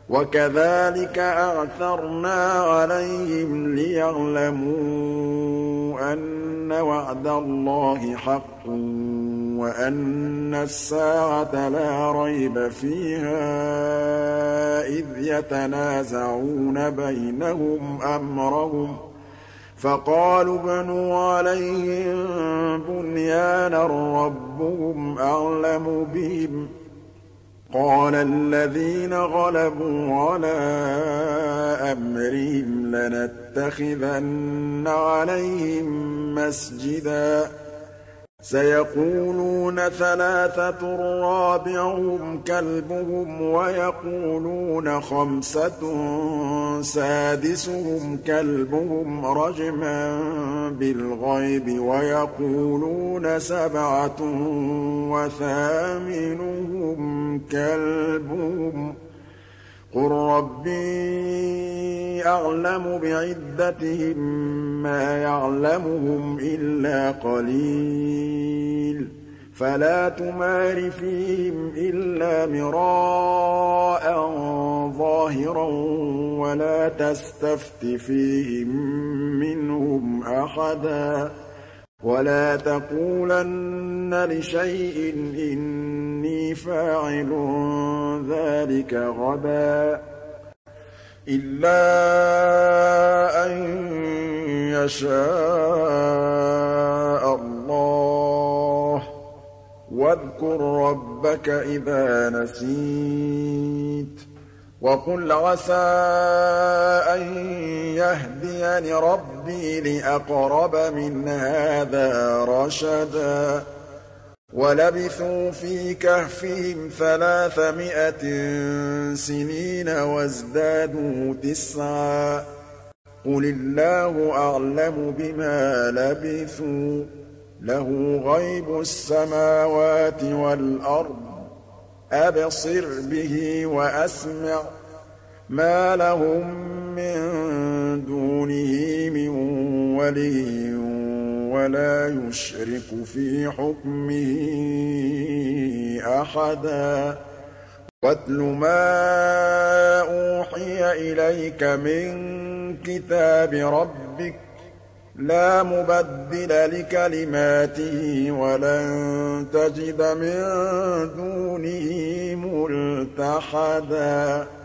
وَكَذَٰلِكَ أَعْثَرْنَا عَلَيْهِمْ لِيَعْلَمُوا أَنَّ وَعْدَ اللَّهِ حَقٌّ وَأَنَّ السَّاعَةَ لَا رَيْبَ فِيهَا إِذْ يَتَنَازَعُونَ بَيْنَهُمْ أَمْرَهُمْ فَقَالُوا ابْنُوا عَلَيْهِم بُنْيَانًا رَّبُّهُمْ أَعْلَمُ بِهِمْ ۚ قَالَ الَّذِينَ غَلَبُوا عَلَىٰ أَمْرِهِمْ لَنَتَّخِذَنَّ عَلَيْهِم مَّسْجِدًا ۖ سَيَقُولُونَ ثَلَاثَةٌ رَّابِعُهُمْ كَلْبُهُمْ وَيَقُولُونَ خَمْسَةٌ سَادِسُهُمْ كَلْبُهُمْ رَجْمًا بِالْغَيْبِ وَيَقُولُونَ سَبْعَةٌ وَثَامِنُهُمْ كَلْبُهُمْ ۚ قُل رَّبِّي أَعْلَمُ بِعِدَّتِهِم مَّا يَعْلَمُهُمْ إِلَّا قَلِيلٌ فَلَا تُمَارِ فِيهِمْ إِلَّا مِرَاءً ظَاهِرًا وَلَا تَسْتَفْتِ فِيهِم مِّنْهُمْ أَحَدًا وَلَا تَقُولَنَّ لِشَيْءٍ إِنِّي فَاعِلٌ ذَٰلِكَ غَدًا إِلَّا أَن يَشَاءَ اللَّهُ ۚ وَاذْكُر رَّبَّكَ إِذَا نَسِيتَ وَقُلْ عَسَىٰ أَن يَهْدِيَنِ رَبِّي لِأَقْرَبَ مِنْ هَٰذَا رَشَدًا وَلَبِثُوا فِي كَهْفِهِمْ 300 سِنِينَ وَازْدَادُوا تِسْعًا ۚ قُلِ اللَّهُ أَعْلَمُ بِمَا لَبِثُوا ۖ لَهُ غَيْبُ السَّمَاوَاتِ وَالْأَرْضِ ۖ أَبْصِرْ بِهِ وَأَسْمِعْ ۚ مَا لَهُم مِّن دُونِهِ مِن وَلِيٍّ وَلَا يُشْرِكُ فِي حُكْمِهِ أَحَدًا وَاتْلُ مَا أُوحِيَ إِلَيْكَ مِن كِتَابِ رَبِّكَ ۖ لَا مُبَدِّلَ لِكَلِمَاتِهِ وَلَن تَجِدَ مِن دُونِهِ مُلْتَحَدًا